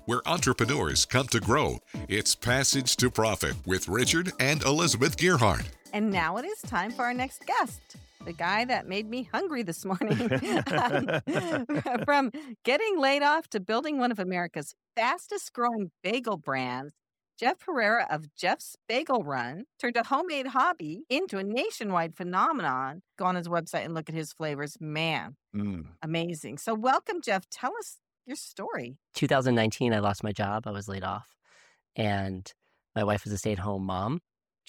where entrepreneurs come to grow. It's Passage to Profit with Richard and Elizabeth Gearhart. And now it is time for our next guest, the guy that made me hungry this morning. From getting laid off to building one of America's fastest growing bagel brands, Jeff Herrera of Jeff's Bagel Run turned a homemade hobby into a nationwide phenomenon. Go on his website and look at his flavors. Man, amazing. So welcome, Jeff. Tell us your story. 2019, I lost my job. I was laid off. And my wife was a stay-at-home mom.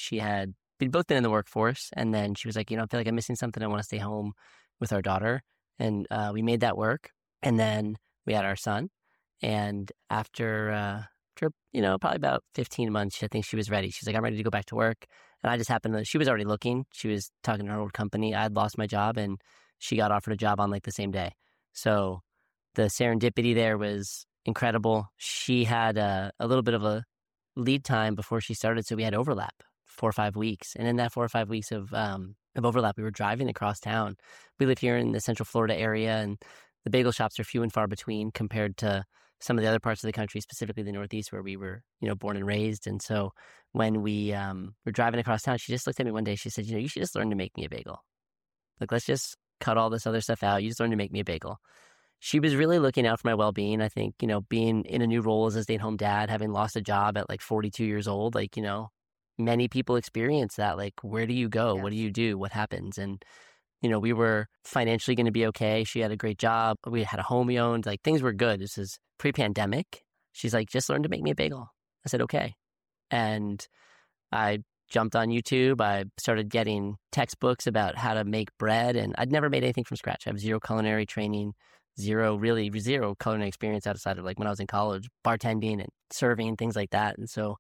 We'd both been in the workforce. And then she was like, I feel like I'm missing something. I want to stay home with our daughter. And we made that work. And then we had our son. And after probably about 15 months, I think she was ready. She's like, I'm ready to go back to work. And I just happened to, she was already looking. She was talking to her old company. I had lost my job and she got offered a job on like the same day. So the serendipity there was incredible. She had a little bit of a lead time before she started. So we had overlap, 4 or 5 weeks. And in that 4 or 5 weeks of overlap, we were driving across town. We live here in the Central Florida area, and the bagel shops are few and far between compared to some of the other parts of the country, specifically the Northeast, where we were, born and raised. And so when we were driving across town, she just looked at me one day. She said, you should just learn to make me a bagel. Like, let's just cut all this other stuff out. You just learn to make me a bagel. She was really looking out for my well-being. I think, being in a new role as a stay-at-home dad, having lost a job at like 42 years old, many people experience that. Like, where do you go? Yes. What do you do? What happens? And we were financially going to be okay. She had a great job. We had a home we owned. Like, things were good. This is pre-pandemic. She's like, just learn to make me a bagel. I said, okay. And I jumped on YouTube. I started getting textbooks about how to make bread. And I'd never made anything from scratch. I have zero culinary training, zero culinary experience outside of like when I was in college, bartending and serving, things like that. And so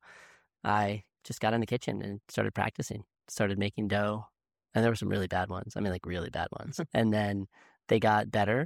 I just got in the kitchen and started practicing, started making dough. And there were some really bad ones. Really bad ones. And then they got better.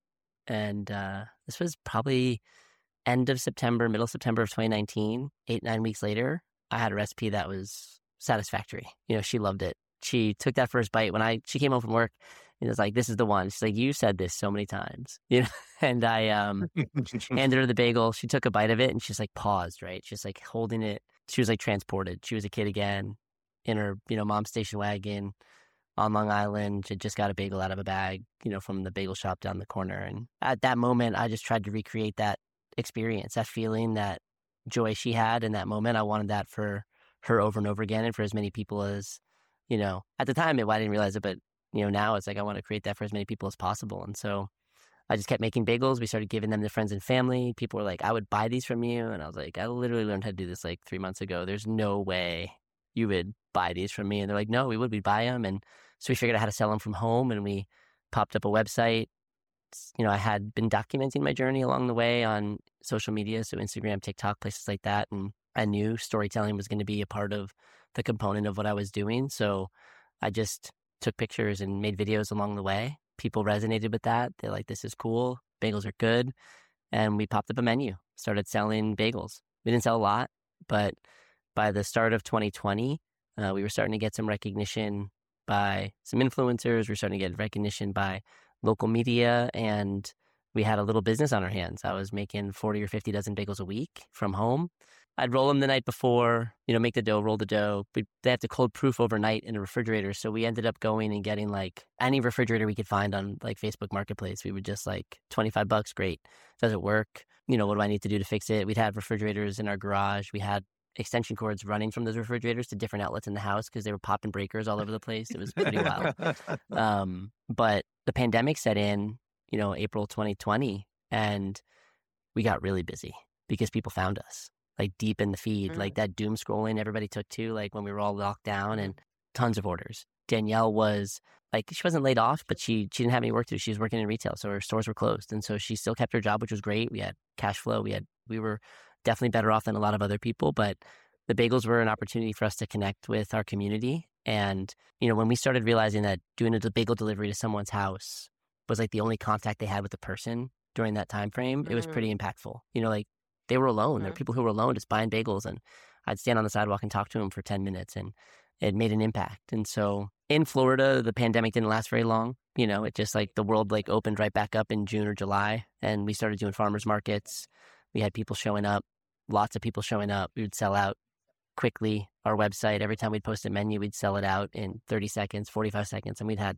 And this was probably end of September, middle September of 2019, 8-9 weeks later, I had a recipe that was satisfactory. She loved it. She took that first bite when she came home from work and was like, this is the one. She's like, you said this so many times, and I handed her the bagel. She took a bite of it and she's like paused, right? She's like holding it. She was like transported. She was a kid again in her, mom's station wagon on Long Island. She just got a bagel out of a bag, from the bagel shop down the corner. And at that moment, I just tried to recreate that experience, that feeling, that joy she had in that moment. I wanted that for her over and over again and for as many people as, at the time, I didn't realize it, but, now it's like I want to create that for as many people as possible. And so I just kept making bagels. We started giving them to friends and family. People were like, I would buy these from you. And I was like, I literally learned how to do this like 3 months ago. There's no way you would buy these from me. And they're like, no, we'd buy them. And so we figured out how to sell them from home, and we popped up a website. I had been documenting my journey along the way on social media, so Instagram, TikTok, places like that. And I knew storytelling was going to be a part of the component of what I was doing. So I just took pictures and made videos along the way. People resonated with that. They're like, this is cool. Bagels are good. And we popped up a menu, started selling bagels. We didn't sell a lot, but by the start of 2020, we were starting to get some recognition by some influencers. We were starting to get recognition by local media, and we had a little business on our hands. I was making 40 or 50 dozen bagels a week from home. I'd roll them the night before, make the dough, roll the dough. They have to cold proof overnight in a refrigerator. So we ended up going and getting like any refrigerator we could find on like Facebook Marketplace. We would just like $25, great. Does it work? What do I need to do to fix it? We'd have refrigerators in our garage. We had extension cords running from those refrigerators to different outlets in the house because they were popping breakers all over the place. It was pretty wild. But the pandemic set in, April 2020, and we got really busy because people found us like deep in the feed, like that doom scrolling everybody took to, like when we were all locked down, and tons of orders. Danielle was like, she wasn't laid off, but she didn't have any work to do. She was working in retail, so her stores were closed. And so she still kept her job, which was great. We had cash flow. We were definitely better off than a lot of other people, but the bagels were an opportunity for us to connect with our community. And, when we started realizing that doing a bagel delivery to someone's house was like the only contact they had with the person during that time frame, it was pretty impactful. Like they were alone. There were people who were alone just buying bagels, and I'd stand on the sidewalk and talk to them for 10 minutes, and it made an impact. And so in Florida, the pandemic didn't last very long. It just like the world like opened right back up in June or July, and we started doing farmers markets. We had people showing up, lots of people showing up. We would sell out quickly. Our website, every time we'd post a menu, we'd sell it out in 30 seconds, 45 seconds. And we'd had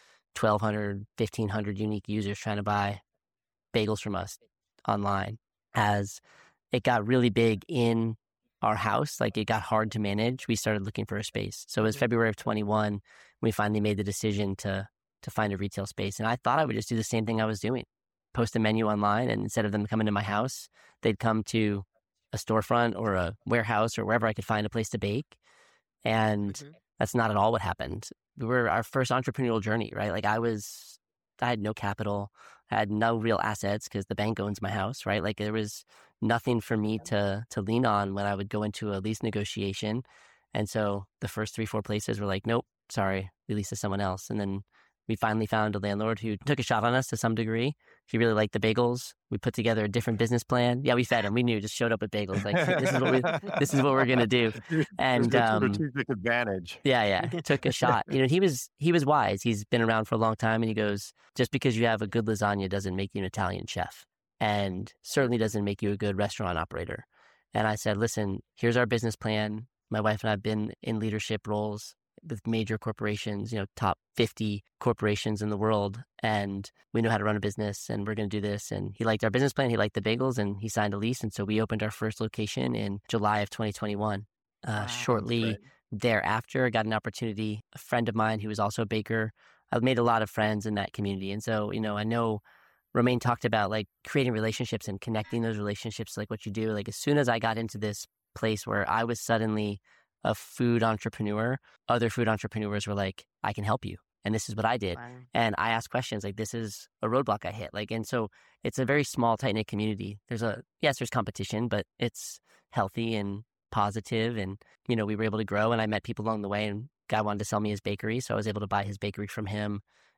1,200, 1,500 unique users trying to buy bagels from us online. As it got really big in our house, like it got hard to manage, we started looking for a space. So it was February of 21, we finally made the decision to find a retail space. And I thought I would just do the same thing I was doing, post a menu online, and instead of them coming to my house, they'd come to a storefront or a warehouse or wherever I could find a place to bake. And that's not at all what happened. We were our first entrepreneurial journey, right? Like I had no capital, I had no real assets because the bank owns my house, right? Like there was nothing for me to lean on when I would go into a lease negotiation. And so the first 3-4 places were like, nope, sorry, we lease to someone else. And then we finally found a landlord who took a shot on us to some degree. He really liked the bagels. We put together a different business plan. Yeah, we fed him. We knew, just showed up with bagels. Like this is what we're gonna do. And strategic advantage. Yeah, took a shot. He was wise. He's been around for a long time, and he goes, just because you have a good lasagna doesn't make you an Italian chef, and certainly doesn't make you a good restaurant operator. And I said, listen, here's our business plan. My wife and I have been in leadership roles with major corporations, top 50 corporations in the world. And we know how to run a business, and we're going to do this. And he liked our business plan. He liked the bagels, and he signed a lease. And so we opened our first location in July of 2021. Shortly thereafter, I got an opportunity. A friend of mine who was also a baker, I've made a lot of friends in that community. And so, I know Romain talked about like creating relationships and connecting those relationships, like what you do. Like as soon as I got into this place where I was suddenly a food entrepreneur, other food entrepreneurs were like, I can help you. And this is what I did. Wow. And I asked questions like, this is a roadblock I hit. Like, and so it's a very small, tight-knit community. There's competition, but it's healthy and positive. And, we were able to grow, and I met people along the way, and guy wanted to sell me his bakery. So I was able to buy his bakery from him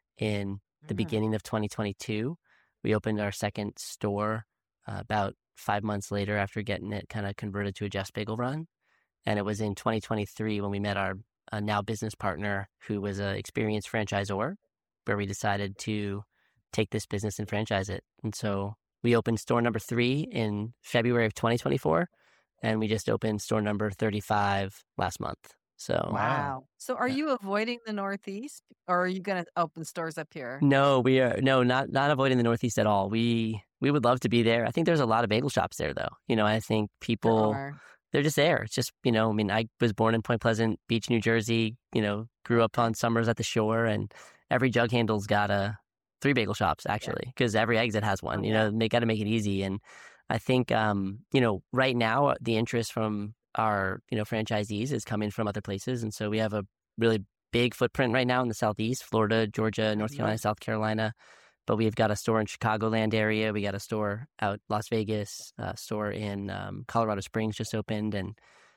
in the beginning of 2022. We opened our second store about 5 months later after getting it kind of converted to a Jeff's Bagel Run. And it was in 2023 when we met our now business partner, who was an experienced franchisor, where we decided to take this business and franchise it. And so we opened store number 3 in February of 2024, and we just opened store number 35 last month. So wow. So are you avoiding the Northeast, or are you going to open stores up here? No, we are not avoiding the Northeast at all. We would love to be there. I think there's a lot of bagel shops there, though. I think people, they're just there. It's just, I was born in Point Pleasant Beach, New Jersey, grew up on summers at the shore, and every jug handle's got 3 bagel shops, actually, because every exit has one. They got to make it easy. And I think, right now, the interest from our, franchisees is coming from other places. And so we have a really big footprint right now in the Southeast, Florida, Georgia, North Carolina, South Carolina. But we've got a store in Chicagoland area. We got a store out Las Vegas, a store in Colorado Springs just opened. And,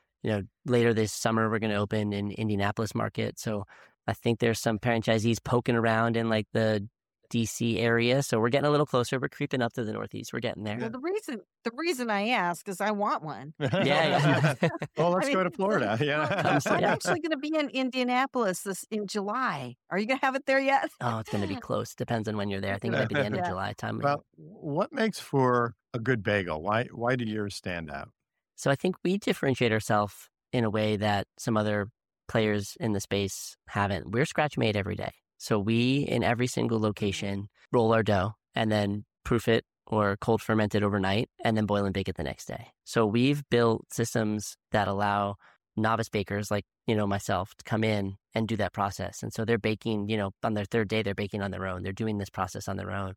later this summer, we're going to open in Indianapolis market. So I think there's some franchisees poking around in like the DC area. So we're getting a little closer. We're creeping up to the Northeast. We're getting there. Well, the reason I ask is I want one. Yeah. Well, let's go to Florida. Yeah. I'm actually going to be in Indianapolis in July. Are you going to have it there yet? Oh, it's going to be close. Depends on when you're there. I think it might be the end of July time. Well, what makes for a good bagel? Why do yours stand out? So I think we differentiate ourselves in a way that some other players in the space haven't. We're scratch made every day. So we, in every single location, roll our dough and then proof it or cold ferment it overnight and then boil and bake it the next day. So we've built systems that allow novice bakers like, myself to come in and do that process. And so they're baking, on their 3rd day, they're baking on their own. They're doing this process on their own.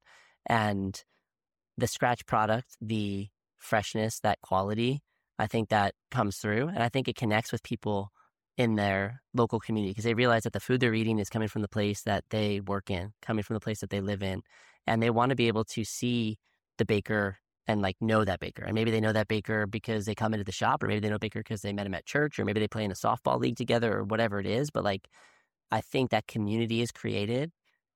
And the scratch product, the freshness, that quality, I think that comes through. And I think it connects with people in their local community because they realize that the food they're eating is coming from the place that they work in, coming from the place that they live in. And they want to be able to see the baker and like know that baker. And maybe they know that baker because they come into the shop, or maybe they know baker because they met him at church, or maybe they play in a softball league together, or whatever it is. But like, I think that community is created,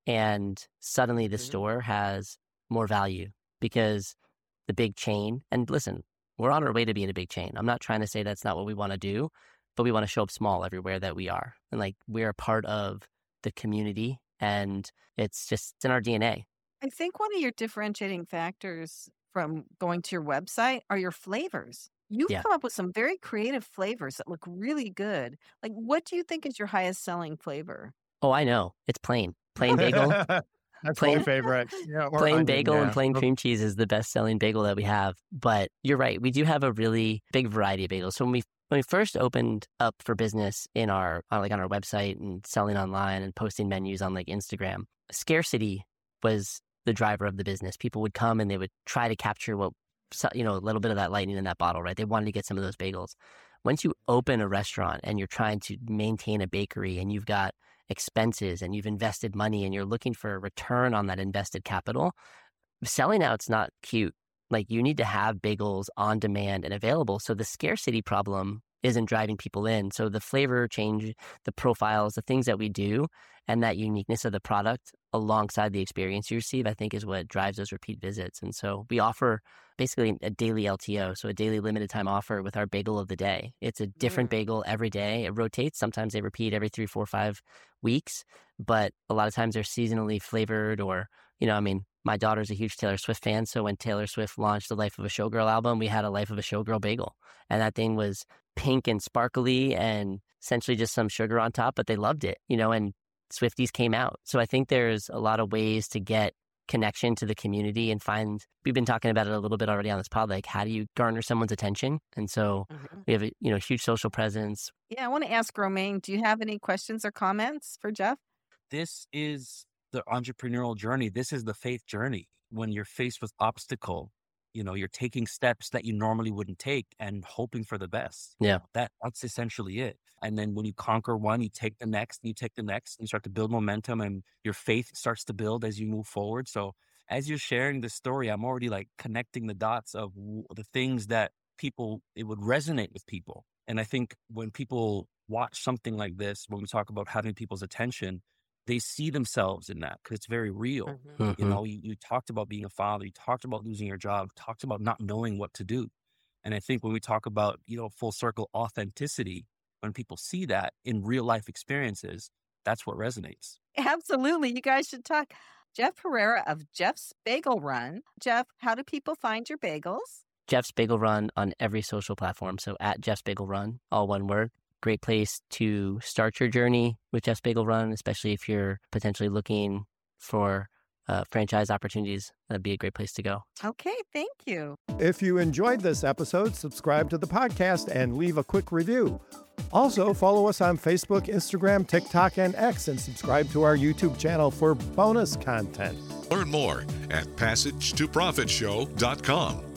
and suddenly the store has more value because the big chain, and listen, we're on our way to being a big chain. I'm not trying to say that's not what we want to do, but we want to show up small everywhere that we are. And like, we're a part of the community, and it's in our DNA. I think one of your differentiating factors from going to your website are your flavors. You've Yeah. come up with some very creative flavors that look really good. Like, what do you think is your highest selling flavor? Oh, I know. It's plain. Plain bagel. That's my Plain favorite. Yeah, or plain onion, bagel and yeah. plain cream cheese is the best selling bagel that we have. But you're right. We do have a really big variety of bagels. So when we first opened up for business in our on our website and selling online and posting menus on like Instagram, scarcity was the driver of the business. People would come and they would try to capture a little bit of that lightning in that bottle, right? They wanted to get some of those bagels. Once you open a restaurant and you're trying to maintain a bakery and you've got expenses and you've invested money and you're looking for a return on that invested capital, selling out's not cute. Like, you need to have bagels on demand and available. So the scarcity problem isn't driving people in. So the flavor change, the profiles, the things that we do, and that uniqueness of the product alongside the experience you receive, I think is what drives those repeat visits. And so we offer basically a daily LTO, so a daily limited time offer with our bagel of the day. It's a different bagel every day. It rotates. Sometimes they repeat every 3, 4, 5 weeks, but a lot of times they're seasonally flavored or, my daughter's a huge Taylor Swift fan. So when Taylor Swift launched the Life of a Showgirl album, we had a Life of a Showgirl bagel. And that thing was pink and sparkly and essentially just some sugar on top, but they loved it, and Swifties came out. So I think there's a lot of ways to get connection to the community and we've been talking about it a little bit already on this pod, like how do you garner someone's attention? And so we have a huge social presence. Yeah, I want to ask Romain, do you have any questions or comments for Jeff? This is the entrepreneurial journey. This is the faith journey. When you're faced with obstacle, you're taking steps that you normally wouldn't take and hoping for the best. Yeah. That's essentially it. And then when you conquer one, you take the next, and you take the next, and you start to build momentum, and your faith starts to build as you move forward. So as you're sharing this story, I'm already like connecting the dots of the things that it would resonate with people. And I think when people watch something like this, when we talk about having people's attention, they see themselves in that because it's very real. You talked about being a father, you talked about losing your job, talked about not knowing what to do. And I think when we talk about, full circle authenticity, when people see that in real life experiences, that's what resonates. Absolutely. You guys should talk. Jeff Herrera of Jeff's Bagel Run. Jeff, how do people find your bagels? Jeff's Bagel Run on every social platform. So at Jeff's Bagel Run, all one word. Great place to start your journey with Jeff's Bagel Run, especially if you're potentially looking for franchise opportunities. That'd be a great place to go. Okay, thank you. If you enjoyed this episode, subscribe to the podcast and leave a quick review. Also, follow us on Facebook, Instagram, TikTok, and X, and subscribe to our YouTube channel for bonus content. Learn more at PassageToProfitShow.com.